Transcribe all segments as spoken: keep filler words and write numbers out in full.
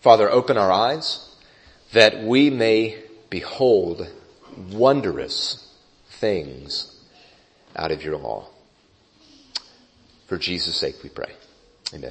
Father, open our eyes that we may behold wondrous things out of your law. For Jesus' sake we pray. Amen.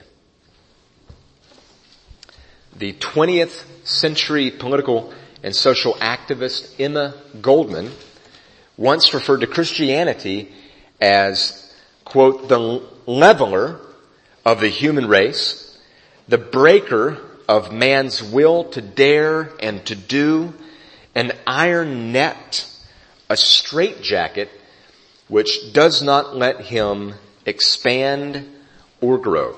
The twentieth century political and social activist Emma Goldman once referred to Christianity as, quote, the leveler of the human race, the breaker of man's will to dare and to do, an iron net, a straitjacket which does not let him expand or grow.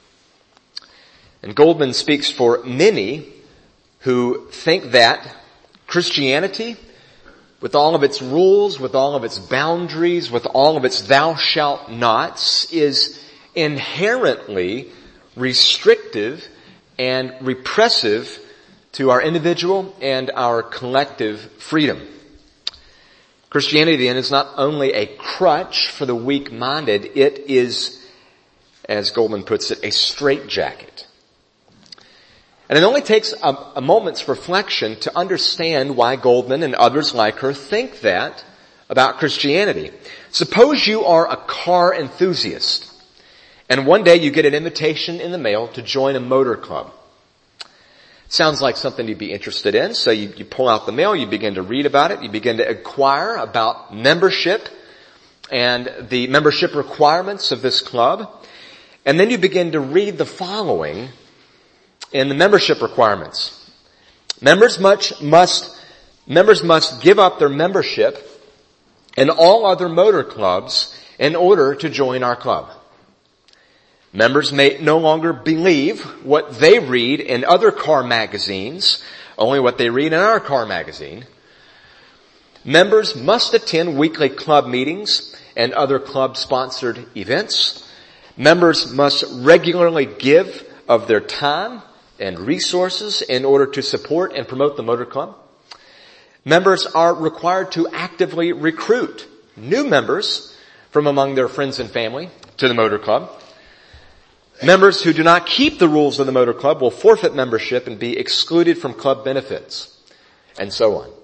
And Goldman speaks for many who think that Christianity, with all of its rules, with all of its boundaries, with all of its thou shalt nots, is inherently restrictive and repressive to our individual and our collective freedom. Christianity then is not only a crutch for the weak-minded, it is, as Goldman puts it, a straitjacket. And it only takes a, a moment's reflection to understand why Goldman and others like her think that about Christianity. Suppose you are a car enthusiast, and one day you get an invitation in the mail to join a motor club. Sounds like something you'd be interested in, so you, you pull out the mail, you begin to read about it, you begin to inquire about membership and the membership requirements of this club, and then you begin to read the following in the membership requirements. Members much must, members must give up their membership in all other motor clubs in order to join our club. Members may no longer believe what they read in other car magazines, only what they read in our car magazine. Members must attend weekly club meetings and other club-sponsored events. Members must regularly give of their time and resources in order to support and promote the motor club. Members are required to actively recruit new members from among their friends and family to the motor club. Members who do not keep the rules of the motor club will forfeit membership and be excluded from club benefits, and so on.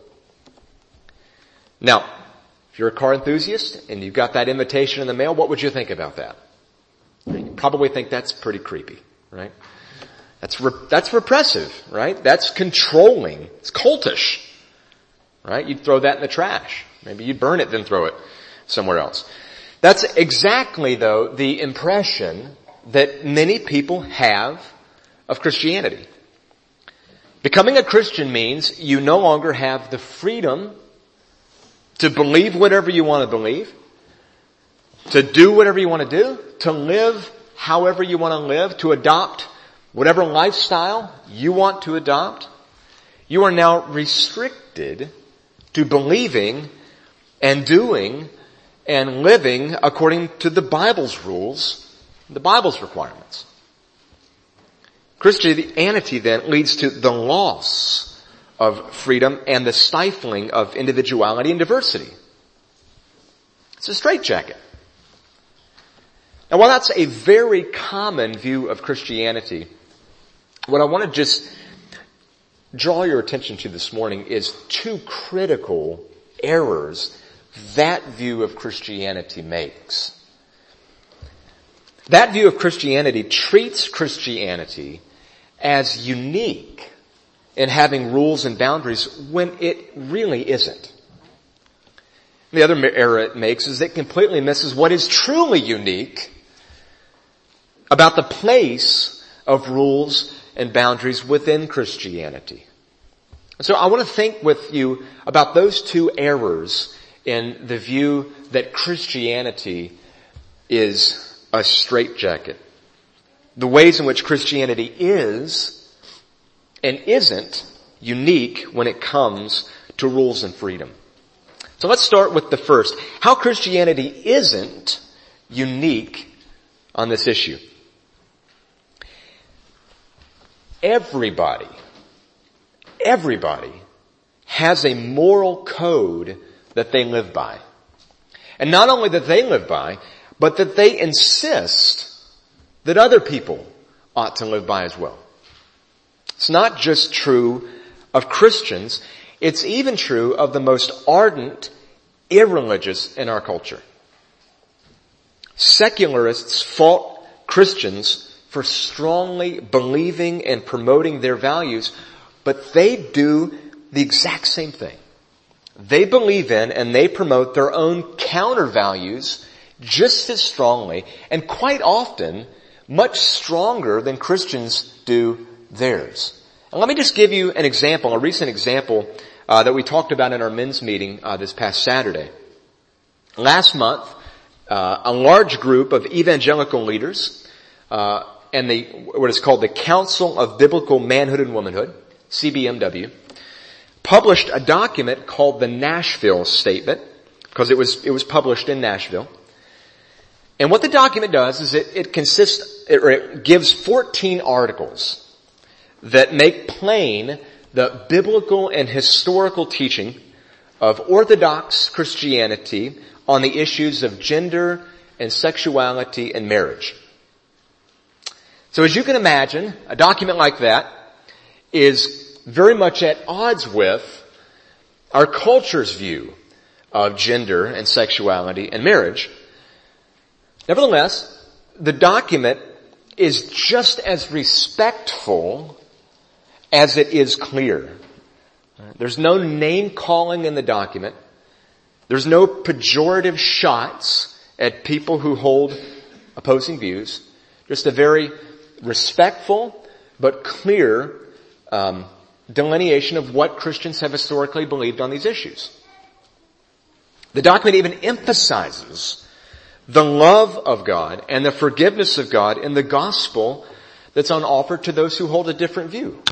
Now, if you're a car enthusiast and you've got that invitation in the mail, what would you think about that? You probably think that's pretty creepy, right? That's re- that's repressive, right? That's controlling. It's cultish, right? You'd throw that in the trash. Maybe you'd burn it, then throw it somewhere else. That's exactly, though, the impression that many people have of Christianity. Becoming a Christian means you no longer have the freedom to believe whatever you want to believe, to do whatever you want to do, to live however you want to live, to adopt whatever lifestyle you want to adopt. You are now restricted to believing and doing and living according to the Bible's rules, the Bible's requirements. Christianity then leads to the loss of freedom and the stifling of individuality and diversity. It's a straitjacket. Now, while that's a very common view of Christianity, what I want to just draw your attention to this morning is two critical errors that view of Christianity makes. That view of Christianity treats Christianity as unique in having rules and boundaries when it really isn't. The other error it makes is it completely misses what is truly unique about the place of rules and boundaries within Christianity. So I want to think with you about those two errors in the view that Christianity is a straitjacket. The ways in which Christianity is and isn't unique when it comes to rules and freedom. So let's start with the first. How Christianity isn't unique on this issue. Everybody, everybody has a moral code that they live by. And not only that they live by, but that they insist that other people ought to live by as well. It's not just true of Christians. It's even true of the most ardent irreligious in our culture. Secularists fault Christians for strongly believing and promoting their values, but they do the exact same thing. They believe in and they promote their own counter values just as strongly, and quite often much stronger than Christians do theirs. And let me just give you an example, a recent example uh, that we talked about in our men's meeting uh, this past Saturday. Last month, uh, a large group of evangelical leaders uh, and the what is called the Council of Biblical Manhood and Womanhood, C B M W, published a document called the Nashville Statement, because it was it was published in Nashville. And what the document does is it, it consists, it, or it gives fourteen articles that make plain the biblical and historical teaching of Orthodox Christianity on the issues of gender and sexuality and marriage. So as you can imagine, a document like that is very much at odds with our culture's view of gender and sexuality and marriage. Nevertheless, the document is just as respectful as it is clear. There's no name calling in the document. There's no pejorative shots at people who hold opposing views. Just a very respectful but clear um, delineation of what Christians have historically believed on these issues. The document even emphasizes the love of God and the forgiveness of God in the gospel that's on offer to those who hold a different view.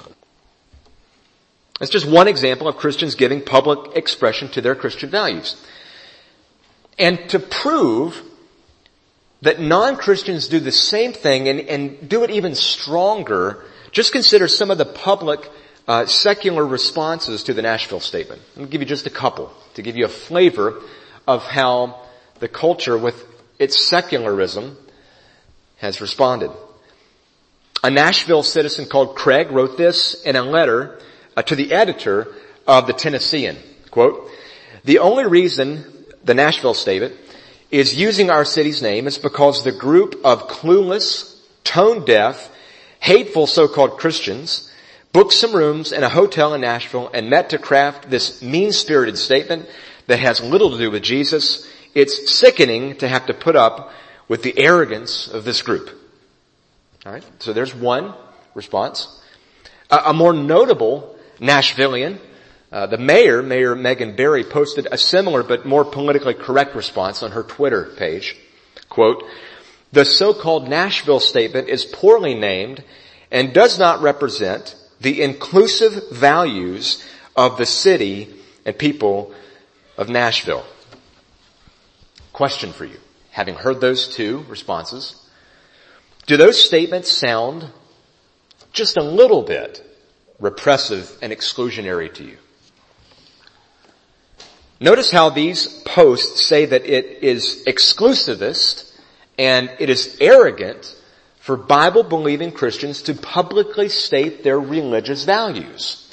It's just one example of Christians giving public expression to their Christian values. And to prove that non-Christians do the same thing and, and do it even stronger, just consider some of the public uh, secular responses to the Nashville Statement. Let me give you just a couple to give you a flavor of how the culture with its secularism has responded. A Nashville citizen called Craig wrote this in a letter uh, to the editor of the Tennessean. Quote, "The only reason the Nashville Statement is using our city's name is because the group of clueless, tone-deaf, hateful so-called Christians booked some rooms in a hotel in Nashville and met to craft this mean-spirited statement that has little to do with Jesus. It's sickening to have to put up with the arrogance of this group." All right, so there's one response. A, a more notable Nashvillian, uh, the mayor, Mayor Megan Barry, posted a similar but more politically correct response on her Twitter page. Quote, "The so-called Nashville Statement is poorly named and does not represent the inclusive values of the city and people of Nashville." Question for you. Having heard those two responses, do those statements sound just a little bit repressive and exclusionary to you? Notice how these posts say that it is exclusivist and it is arrogant for Bible-believing Christians to publicly state their religious values.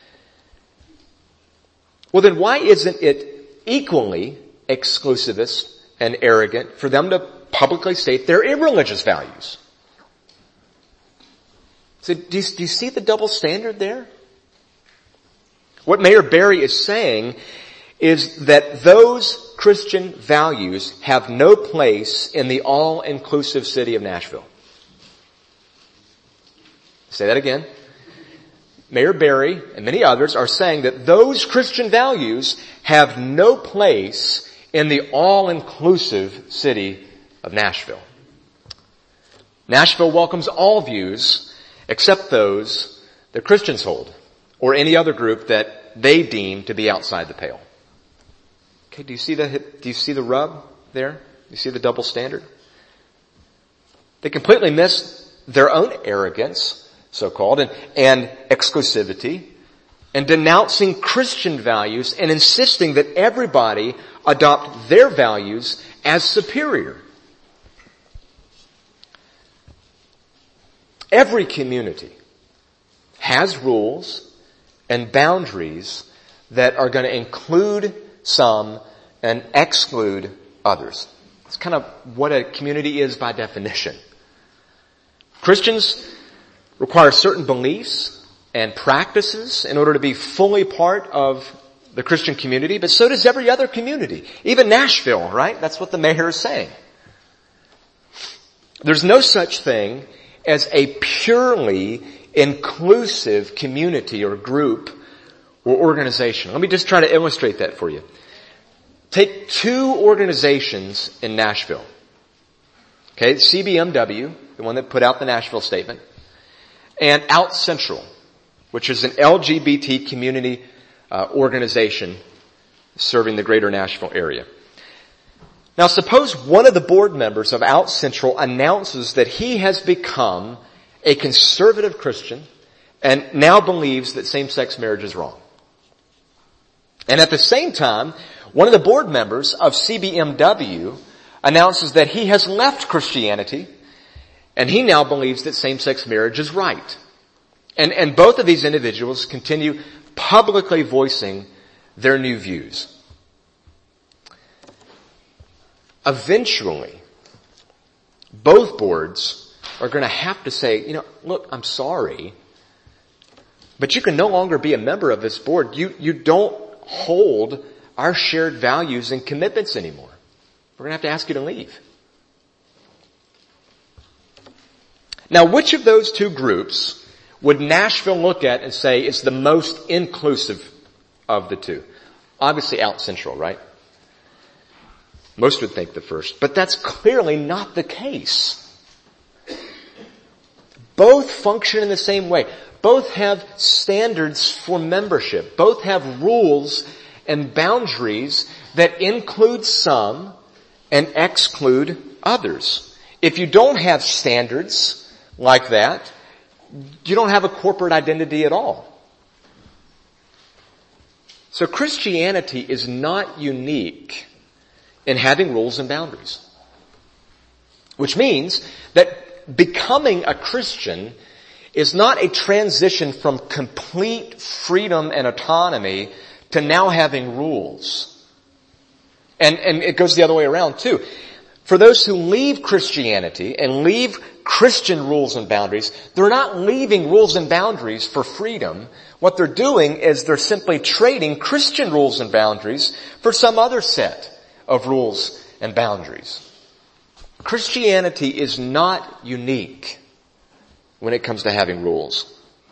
Well, then why isn't it equally exclusivist and arrogant for them to publicly state their irreligious values? So do you, do you see the double standard there? What Mayor Barry is saying is that those Christian values have no place in the all-inclusive city of Nashville. Say that again. Mayor Barry and many others are saying that those Christian values have no place in the all-inclusive city of Nashville. Nashville welcomes all views except those that Christians hold, or any other group that they deem to be outside the pale. Okay, do you see the, do you see the rub there? Do you see the double standard? They completely miss their own arrogance, so-called, and, and exclusivity, and denouncing Christian values and insisting that everybody adopt their values as superior. Every community has rules and boundaries that are going to include some and exclude others. It's kind of what a community is by definition. Christians require certain beliefs and practices in order to be fully part of the Christian community, but so does every other community. Even Nashville, right? That's what the mayor is saying. There's no such thing as a purely inclusive community or group or organization. Let me just try to illustrate that for you. Take two organizations in Nashville. Okay, C B M W, the one that put out the Nashville statement, and Out Central, which is an L G B T community uh, organization serving the greater Nashville area. Now suppose one of the board members of Out Central announces that he has become a conservative Christian and now believes that same-sex marriage is wrong. And at the same time, one of the board members of C B M W announces that he has left Christianity and he now believes that same-sex marriage is right. And, and both of these individuals continue publicly voicing their new views. Eventually, both boards are going to have to say, you know, look, I'm sorry, but you can no longer be a member of this board. You, you don't hold our shared values and commitments anymore. We're going to have to ask you to leave. Now, which of those two groups would Nashville look at and say is the most inclusive of the two? Obviously Out Central, right? Most would think the first, but that's clearly not the case. Both function in the same way. Both have standards for membership. Both have rules and boundaries that include some and exclude others. If you don't have standards like that, you don't have a corporate identity at all. So Christianity is not unique in having rules and boundaries. Which means that becoming a Christian is not a transition from complete freedom and autonomy to now having rules. And, and it goes the other way around too. For those who leave Christianity and leave Christian rules and boundaries, they're not leaving rules and boundaries for freedom. What they're doing is they're simply trading Christian rules and boundaries for some other set of rules and boundaries. Christianity is not unique when it comes to having rules.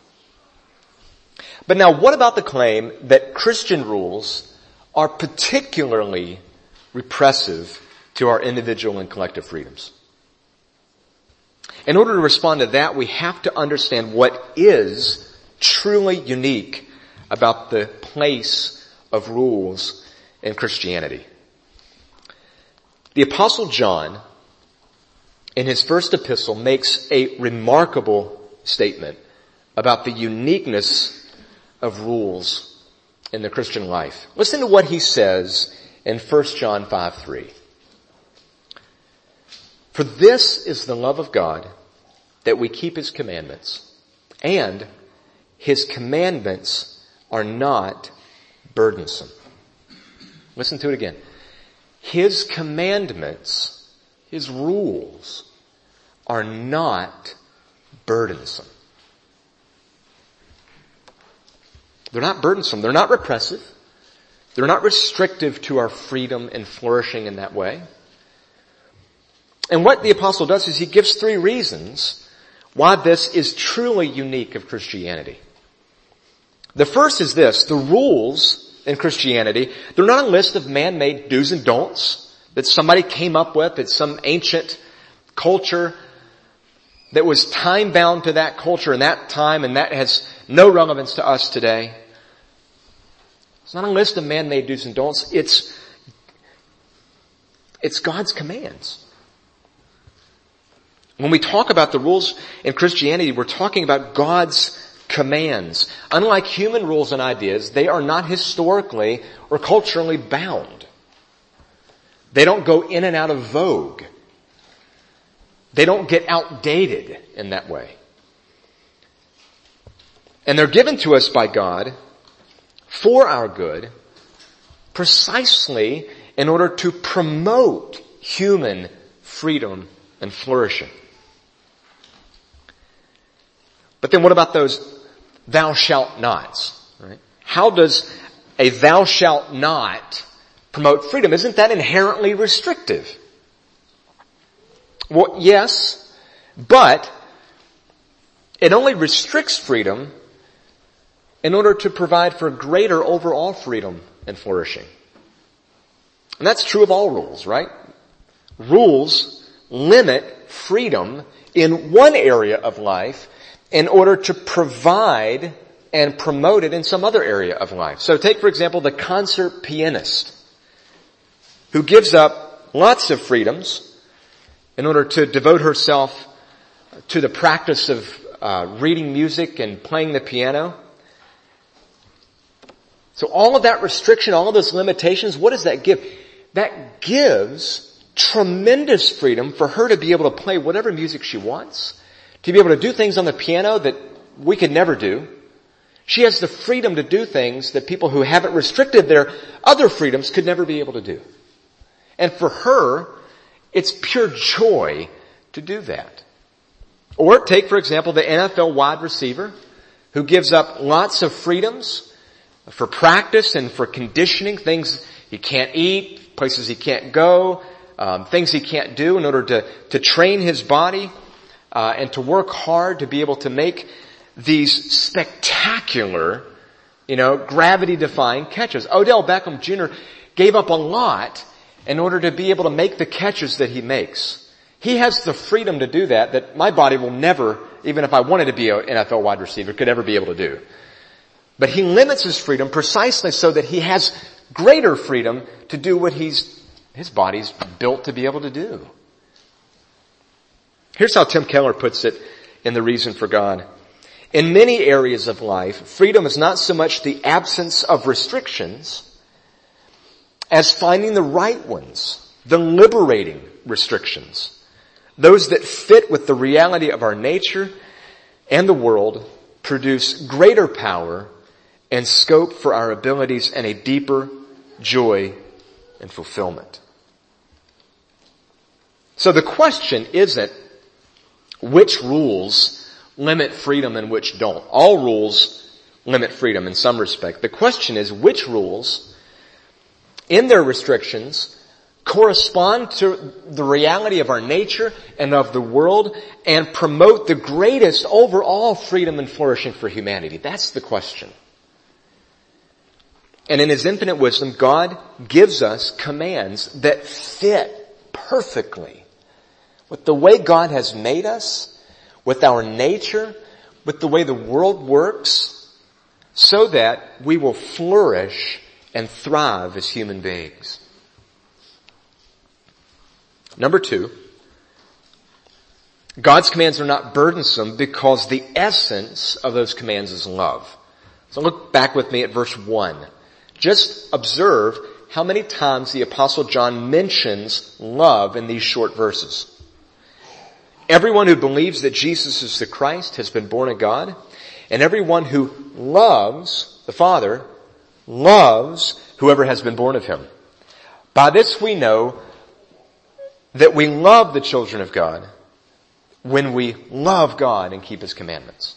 But now, what about the claim that Christian rules are particularly repressive to our individual and collective freedoms? In order to respond to that, we have to understand what is truly unique about the place of rules in Christianity. The Apostle John, in his first epistle, makes a remarkable statement about the uniqueness of rules in the Christian life. Listen to what he says in First John five three. For this is the love of God, that we keep his commandments, and his commandments are not burdensome. Listen to it again. His commandments, his rules, are not burdensome. They're not burdensome. They're not repressive. They're not restrictive to our freedom and flourishing in that way. And what the apostle does is he gives three reasons why this is truly unique of Christianity. The first is this: the rules in Christianity, they're not a list of man-made do's and don'ts that somebody came up with. It's some ancient culture that was time-bound to that culture and that time, and that has no relevance to us today. It's not a list of man-made do's and don'ts. It's, it's God's commands. When we talk about the rules in Christianity, we're talking about God's commands. Unlike human rules and ideas, they are not historically or culturally bound. They don't go in and out of vogue. They don't get outdated in that way. And they're given to us by God for our good, precisely in order to promote human freedom and flourishing. But then what about those thou shalt nots? Right? How does a thou shalt not promote freedom? Isn't that inherently restrictive? Well, yes, but it only restricts freedom in order to provide for greater overall freedom and flourishing. And that's true of all rules, right? Rules limit freedom in one area of life in order to provide and promote it in some other area of life. So take, for example, the concert pianist who gives up lots of freedoms in order to devote herself to the practice of uh, reading music and playing the piano. So all of that restriction, all of those limitations, what does that give? That gives tremendous freedom for her to be able to play whatever music she wants, to be able to do things on the piano that we could never do. She has the freedom to do things that people who haven't restricted their other freedoms could never be able to do. And for her, it's pure joy to do that. Or take, for example, the N F L wide receiver who gives up lots of freedoms for practice and for conditioning, things he can't eat, places he can't go, um, things he can't do in order to, to train his body uh, and to work hard to be able to make these spectacular, you know, gravity-defying catches. Odell Beckham Junior gave up a lot in order to be able to make the catches that he makes. He has the freedom to do that, that my body will never, even if I wanted to be an N F L wide receiver, could ever be able to do. But he limits his freedom precisely so that he has greater freedom to do what he's, his body's built to be able to do. Here's how Tim Keller puts it in The Reason for God. In many areas of life, freedom is not so much the absence of restrictions as finding the right ones, the liberating restrictions, those that fit with the reality of our nature and the world, produce greater power and scope for our abilities and a deeper joy and fulfillment. So the question isn't which rules limit freedom and which don't. All rules limit freedom in some respect. The question is which rules, in their restrictions, correspond to the reality of our nature and of the world and promote the greatest overall freedom and flourishing for humanity. That's the question. And in His infinite wisdom, God gives us commands that fit perfectly with the way God has made us, with our nature, with the way the world works, so that we will flourish and thrive as human beings. Number two, God's commands are not burdensome because the essence of those commands is love. So look back with me at verse one. Just observe how many times the Apostle John mentions love in these short verses. Everyone who believes that Jesus is the Christ has been born of God, and everyone who loves the Father loves whoever has been born of Him. By this we know that we love the children of God when we love God and keep His commandments.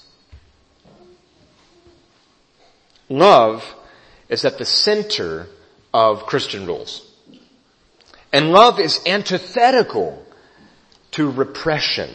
Love is at the center of Christian rules. And love is antithetical to repression.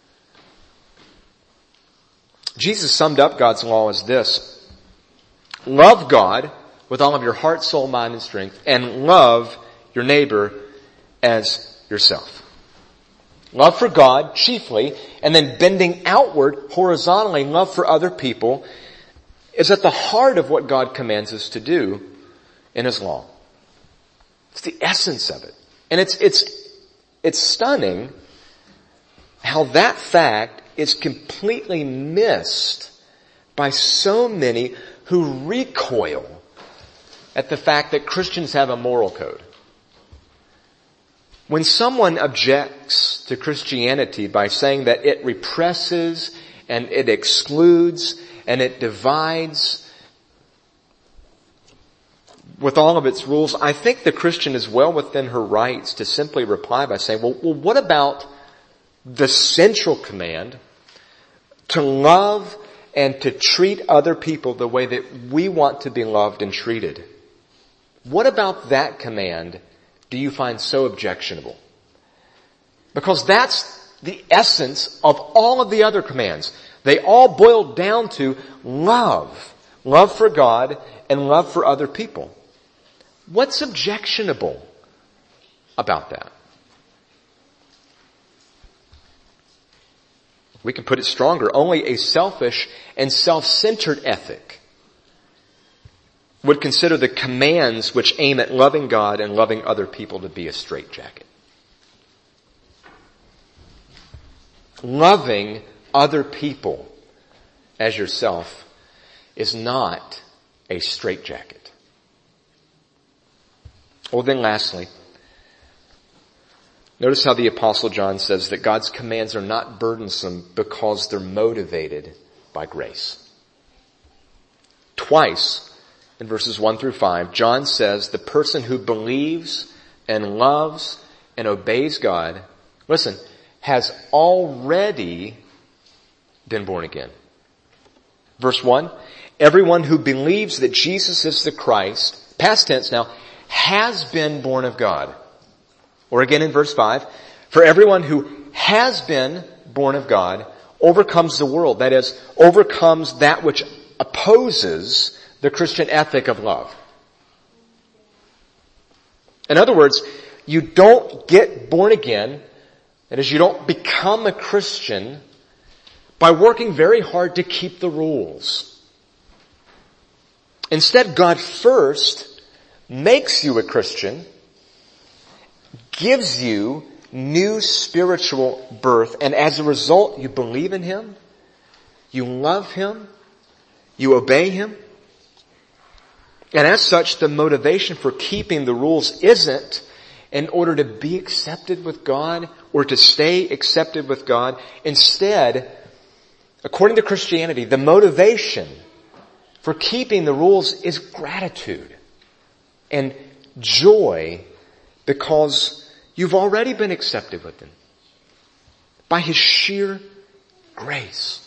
Jesus summed up God's law as this: love God with all of your heart, soul, mind, and strength, and love your neighbor as yourself. Love for God chiefly, and then bending outward horizontally, love for other people is at the heart of what God commands us to do in His law. It's the essence of it. And it's, it's, it's stunning how that fact is completely missed by so many who recoil at the fact that Christians have a moral code. When someone objects to Christianity by saying that it represses and it excludes and it divides with all of its rules, I think the Christian is well within her rights to simply reply by saying, well, well what about the central command to love and to treat other people the way that we want to be loved and treated? What about that command do you find so objectionable? Because that's the essence of all of the other commands. They all boil down to love. Love for God and love for other people. What's objectionable about that? We can put it stronger. Only a selfish and self-centered ethic would consider the commands which aim at loving God and loving other people to be a straitjacket. Loving other people as yourself is not a straitjacket. Well, then lastly, notice how the Apostle John says that God's commands are not burdensome because they're motivated by grace. Twice in verses one through five, John says the person who believes and loves and obeys God, listen, has already been born again. Verse one, everyone who believes that Jesus is the Christ, past tense now, has been born of God. Or again in verse five, for everyone who has been born of God overcomes the world. That is, overcomes that which opposes the Christian ethic of love. In other words, you don't get born again, that is, you don't become a Christian by working very hard to keep the rules. Instead, God first makes you a Christian, gives you new spiritual birth, and as a result, you believe in Him, you love Him, you obey Him. And as such, the motivation for keeping the rules isn't in order to be accepted with God or to stay accepted with God. Instead, according to Christianity, the motivation for keeping the rules is gratitude and joy because you've already been accepted with Him by His sheer grace.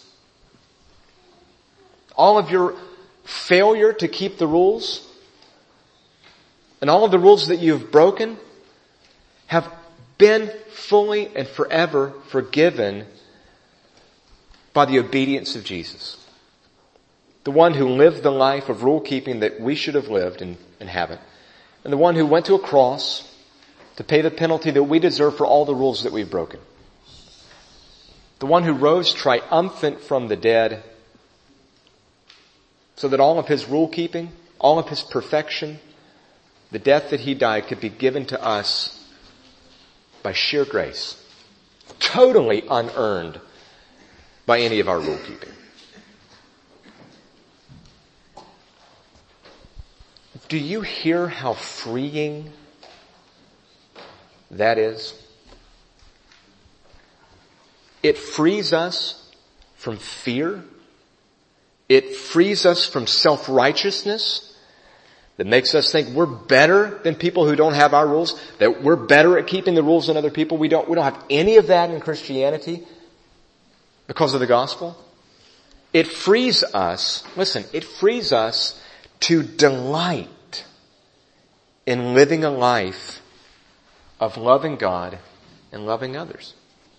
All of your failure to keep the rules and all of the rules that you've broken have been fully and forever forgiven by the obedience of Jesus. The one who lived the life of rule keeping that we should have lived and, and haven't. And the one who went to a cross to pay the penalty that we deserve for all the rules that we've broken. The one who rose triumphant from the dead so that all of His rule keeping, all of His perfection, the death that He died could be given to us by sheer grace. Totally unearned by any of our rule keeping. Do you hear how freeing that is? It frees us from fear. It frees us from self-righteousness that makes us think we're better than people who don't have our rules, that we're better at keeping the rules than other people. We don't, we don't have any of that in Christianity because of the gospel. It frees us, listen, it frees us to delight in living a life of loving God and loving others.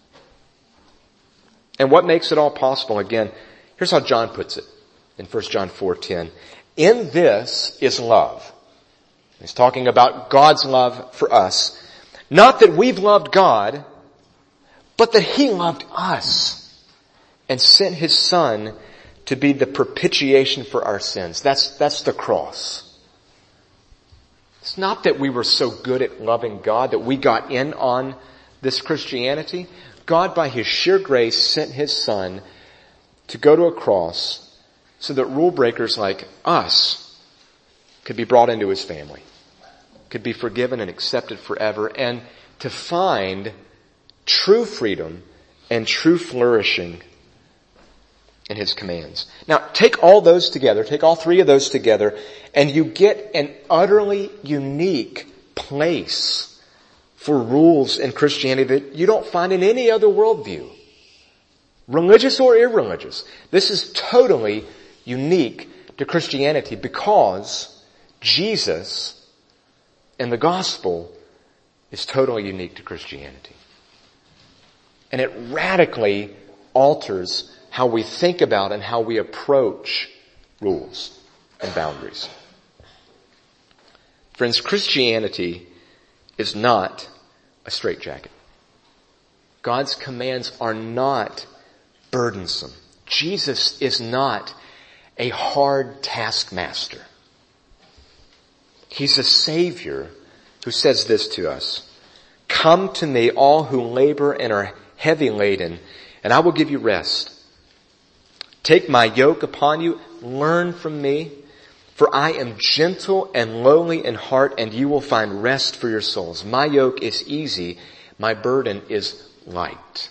And what makes it all possible? Again, here's how John puts it in First John four ten. In this is love. He's talking about God's love for us. Not that we've loved God, but that He loved us and sent His Son to be the propitiation for our sins. That's, that's the cross. It's not that we were so good at loving God that we got in on this Christianity. God, by His sheer grace, sent His Son to go to a cross so that rule breakers like us could be brought into His family, could be forgiven and accepted forever, and to find true freedom and true flourishing and his commands. Now, take all those together, take all three of those together, and you get an utterly unique place for rules in Christianity that you don't find in any other worldview. Religious or irreligious. This is totally unique to Christianity because Jesus and the gospel is totally unique to Christianity. And it radically alters how we think about and how we approach rules and boundaries. Friends, Christianity is not a straitjacket. God's commands are not burdensome. Jesus is not a hard taskmaster. He's a Savior who says this to us: "Come to me, all who labor and are heavy laden, and I will give you rest. Take my yoke upon you, learn from me, for I am gentle and lowly in heart, and you will find rest for your souls. My yoke is easy, my burden is light."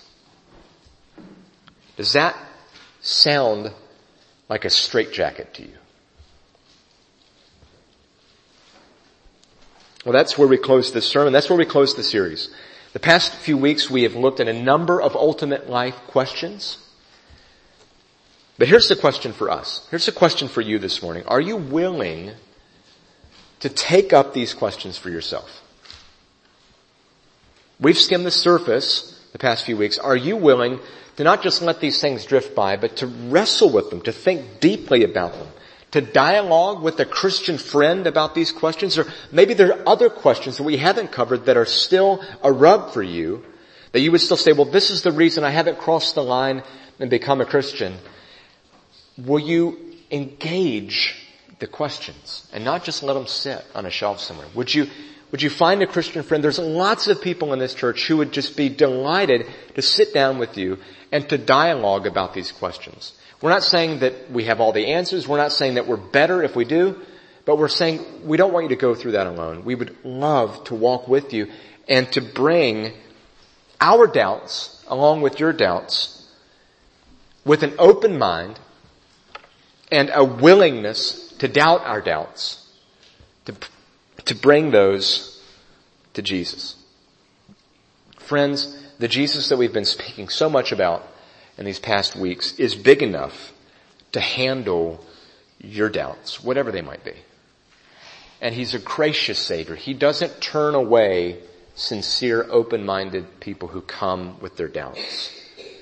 Does that sound like a straitjacket to you? Well, that's where we close this sermon. That's where we close the series. The past few weeks we have looked at a number of ultimate life questions. But here's the question for us. Here's the question for you this morning. Are you willing to take up these questions for yourself? We've skimmed the surface the past few weeks. Are you willing to not just let these things drift by, but to wrestle with them, to think deeply about them, to dialogue with a Christian friend about these questions? Or maybe there are other questions that we haven't covered that are still a rub for you, that you would still say, well, this is the reason I haven't crossed the line and become a Christian. Will you engage the questions and not just let them sit on a shelf somewhere? Would you, would you find a Christian friend? There's lots of people in this church who would just be delighted to sit down with you and to dialogue about these questions. We're not saying that we have all the answers. We're not saying that we're better if we do, but we're saying we don't want you to go through that alone. We would love to walk with you and to bring our doubts along with your doubts with an open mind and a willingness to doubt our doubts, to, to bring those to Jesus. Friends, the Jesus that we've been speaking so much about in these past weeks is big enough to handle your doubts, whatever they might be. And he's a gracious Savior. He doesn't turn away sincere, open-minded people who come with their doubts.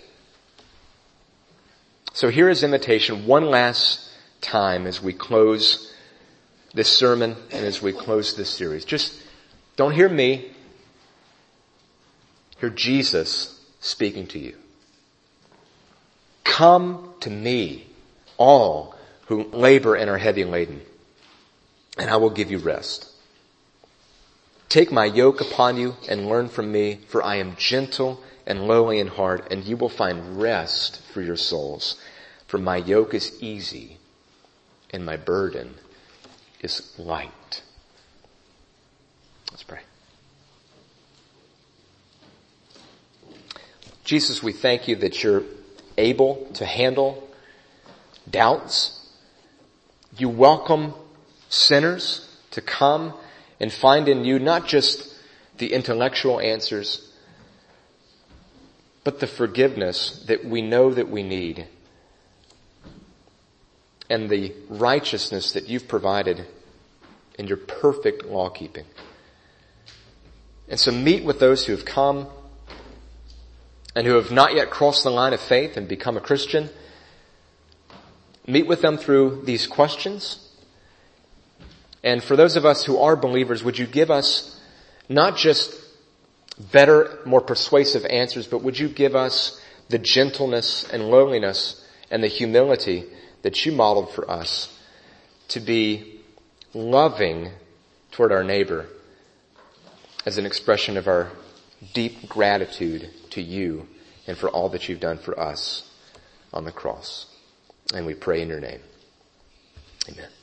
So here is invitation one last time as we close this sermon and as we close this series. Just don't hear me. Hear Jesus speaking to you. Come to me, all who labor and are heavy laden, and I will give you rest. Take my yoke upon you and learn from me, for I am gentle and lowly in heart, and you will find rest for your souls. For my yoke is easy and my burden is light. Let's pray. Jesus, we thank you that you're able to handle doubts. You welcome sinners to come and find in you not just the intellectual answers, but the forgiveness that we know that we need and the righteousness that you've provided in your perfect law keeping. And so meet with those who have come and who have not yet crossed the line of faith and become a Christian. Meet with them through these questions. And for those of us who are believers, would you give us not just better, more persuasive answers, but would you give us the gentleness and lowliness and the humility that you modeled for us to be loving toward our neighbor as an expression of our deep gratitude to you and for all that you've done for us on the cross. And we pray in your name. Amen.